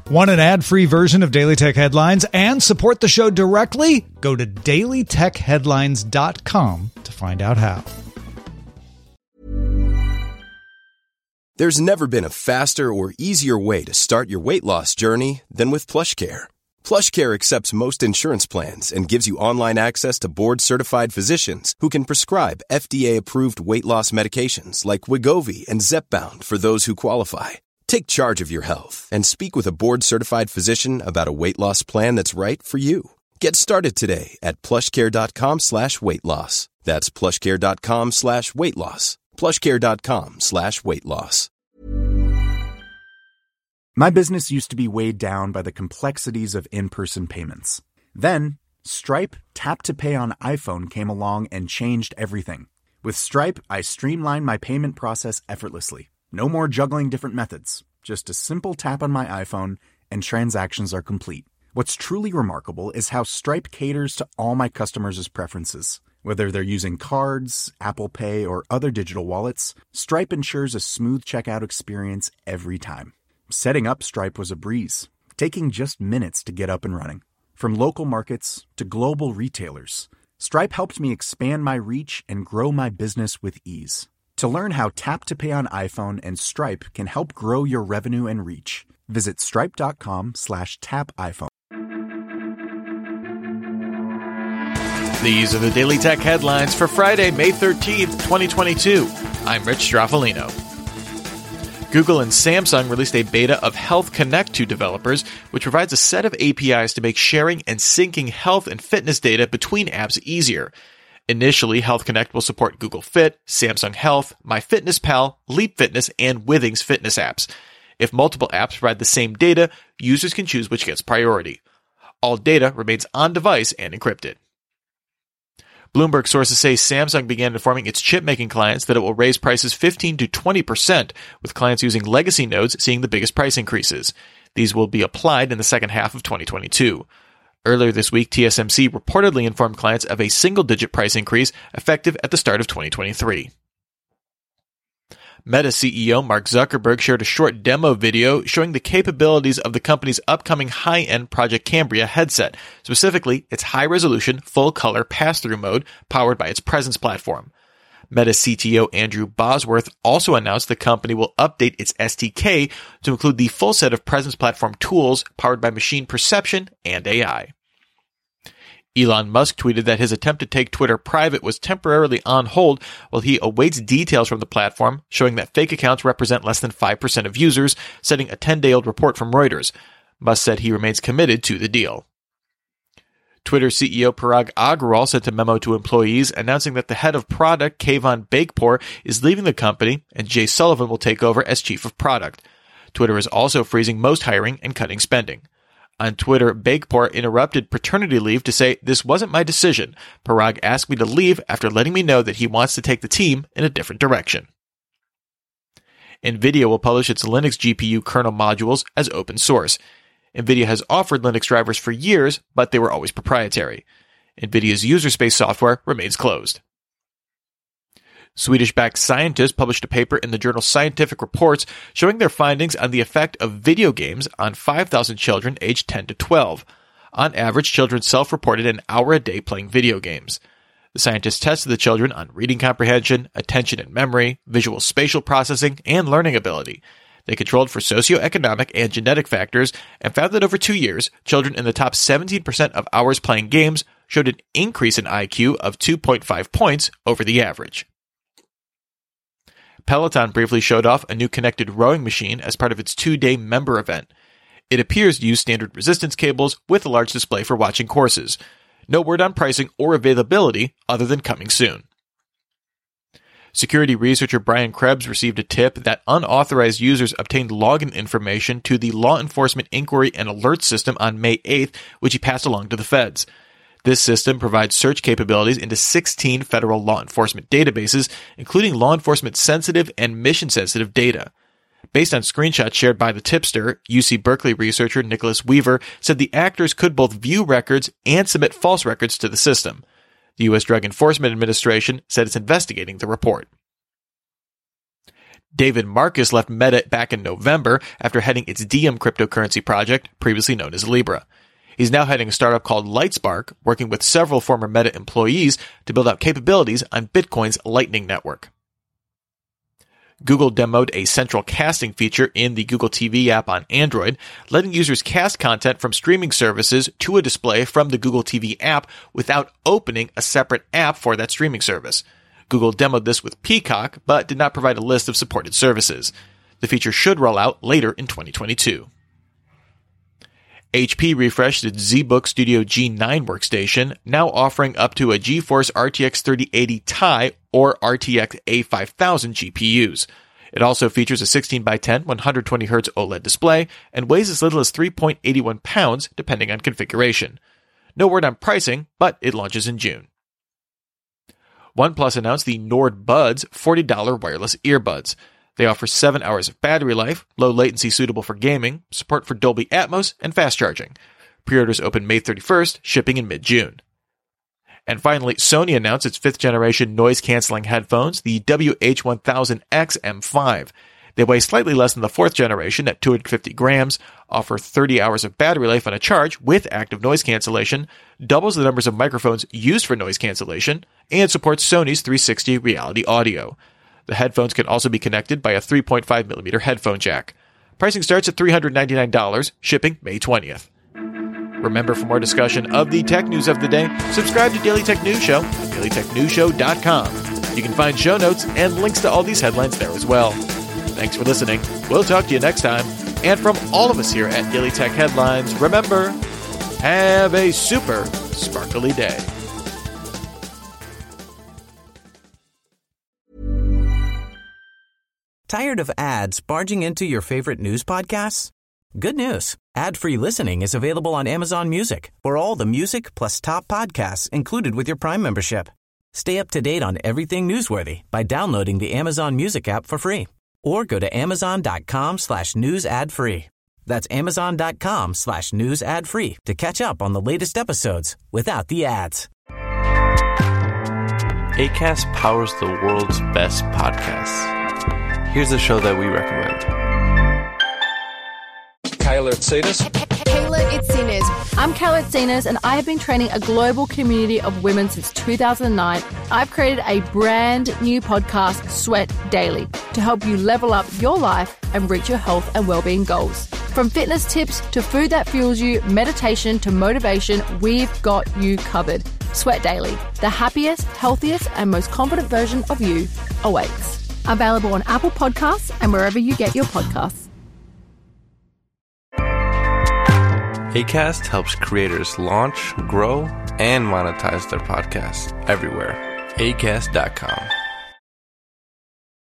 Want an ad-free version of Daily Tech Headlines and support the show directly? Go to dailytechheadlines.com to find out how. There's never been a faster or easier way to start your weight loss journey than with PlushCare. PlushCare accepts most insurance plans and gives you online access to board-certified physicians who can prescribe FDA-approved weight loss medications like Wegovy and Zepbound for those who qualify. Take charge of your health and speak with a board-certified physician about a weight loss plan that's right for you. Get started today at plushcare.com/weight loss. That's plushcare.com/weight loss. plushcare.com/weight loss. My business used to be weighed down by the complexities of in-person payments. Then, Stripe Tap to Pay on iPhone came along and changed everything. With Stripe, I streamlined my payment process effortlessly. No more juggling different methods. Just a simple tap on my iPhone and transactions are complete. What's truly remarkable is how Stripe caters to all my customers' preferences. Whether they're using cards, Apple Pay, or other digital wallets, Stripe ensures a smooth checkout experience every time. Setting up Stripe was a breeze, taking just minutes to get up and running. From local markets to global retailers, Stripe helped me expand my reach and grow my business with ease. To learn how Tap to Pay on iPhone and Stripe can help grow your revenue and reach, visit stripe.com/tapiphone. These are the Daily Tech Headlines for Friday, May 13th, 2022. I'm Rich Straffolino. Google and Samsung released a beta of Health Connect to developers, which provides a set of APIs to make sharing and syncing health and fitness data between apps easier. Initially, Health Connect will support Google Fit, Samsung Health, MyFitnessPal, Leap Fitness, and Withings fitness apps. If multiple apps provide the same data, users can choose which gets priority. All data remains on-device and encrypted. Bloomberg sources say Samsung began informing its chip-making clients that it will raise prices 15 to 20%, with clients using legacy nodes seeing the biggest price increases. These will be applied in the second half of 2022. Earlier this week, TSMC reportedly informed clients of a single-digit price increase effective at the start of 2023. Meta CEO Mark Zuckerberg shared a short demo video showing the capabilities of the company's upcoming high-end Project Cambria headset, specifically its high-resolution, full-color pass-through mode powered by its Presence platform. Meta CTO Andrew Bosworth also announced the company will update its SDK to include the full set of Presence platform tools powered by machine perception and AI. Elon Musk tweeted that his attempt to take Twitter private was temporarily on hold while he awaits details from the platform showing that fake accounts represent less than 5% of users, citing a 10-day-old report from Reuters. Musk said he remains committed to the deal. Twitter CEO Parag Agrawal sent a memo to employees announcing that the head of product, Kayvon Beykpour, is leaving the company and Jay Sullivan will take over as chief of product. Twitter is also freezing most hiring and cutting spending. On Twitter, Beykpour interrupted paternity leave to say, "This wasn't my decision. Parag asked me to leave after letting me know that he wants to take the team in a different direction." NVIDIA will publish its Linux GPU kernel modules as open source. NVIDIA has offered Linux drivers for years, but they were always proprietary. NVIDIA's user space software remains closed. Swedish-backed scientists published a paper in the journal Scientific Reports showing their findings on the effect of video games on 5,000 children aged 10 to 12. On average, children self-reported an hour a day playing video games. The scientists tested the children on reading comprehension, attention and memory, visual spatial processing, and learning ability. They controlled for socioeconomic and genetic factors and found that over 2 years, children in the top 17% of hours playing games showed an increase in IQ of 2.5 points over the average. Peloton briefly showed off a new connected rowing machine as part of its 2-day member event. It appears to use standard resistance cables with a large display for watching courses. No word on pricing or availability other than coming soon. Security researcher Brian Krebs received a tip that unauthorized users obtained login information to the Law Enforcement Inquiry and Alert System on May 8th, which he passed along to the feds. This system provides search capabilities into 16 federal law enforcement databases, including law enforcement sensitive and mission sensitive data. Based on screenshots shared by the tipster, UC Berkeley researcher Nicholas Weaver said the actors could both view records and submit false records to the system. The U.S. Drug Enforcement Administration said it's investigating the report. David Marcus left Meta back in November after heading its Diem cryptocurrency project, previously known as Libra. He's now heading a startup called Lightspark, working with several former Meta employees to build out capabilities on Bitcoin's Lightning Network. Google demoed a central casting feature in the Google TV app on Android, letting users cast content from streaming services to a display from the Google TV app without opening a separate app for that streaming service. Google demoed this with Peacock, but did not provide a list of supported services. The feature should roll out later in 2022. HP refreshed its ZBook Studio G9 workstation, now offering up to a GeForce RTX 3080 Ti or RTX A5000 GPUs. It also features a 16x10 120Hz OLED display and weighs as little as 3.81 pounds depending on configuration. No word on pricing, but it launches in June. OnePlus announced the Nord Buds $40 wireless earbuds. They offer 7 hours of battery life, low latency suitable for gaming, support for Dolby Atmos, and fast charging. Pre-orders open May 31st, shipping in mid-June. And finally, Sony announced its 5th generation noise-canceling headphones, the WH-1000X M5. They weigh slightly less than the 4th generation at 250 grams, offer 30 hours of battery life on a charge with active noise cancellation, doubles the numbers of microphones used for noise cancellation, and supports Sony's 360 reality audio. The headphones can also be connected by a 3.5mm headphone jack. Pricing starts at $399, shipping May 20th. Remember, for more discussion of the tech news of the day, subscribe to Daily Tech News Show at dailytechnewsshow.com. You can find show notes and links to all these headlines there as well. Thanks for listening. We'll talk to you next time. And from all of us here at Daily Tech Headlines, remember, have a super sparkly day. Tired of ads barging into your favorite news podcasts? Good news. Ad-free listening is available on Amazon Music for all the music plus top podcasts included with your Prime membership. Stay up to date on everything newsworthy by downloading the Amazon Music app for free or go to amazon.com/news ad free. That's amazon.com/news ad free to catch up on the latest episodes without the ads. Acast powers the world's best podcasts. Here's a show that we recommend. Kayla Itsinas. Kayla Itsinas. I'm Kayla Itsinas, and I have been training a global community of women since 2009. I've created a brand new podcast, Sweat Daily, to help you level up your life and reach your health and well-being goals. From fitness tips to food that fuels you, meditation to motivation, we've got you covered. Sweat Daily, the happiest, healthiest, and most confident version of you awaits. Available on Apple Podcasts and wherever you get your podcasts. Acast helps creators launch, grow, and monetize their podcasts everywhere. Acast.com.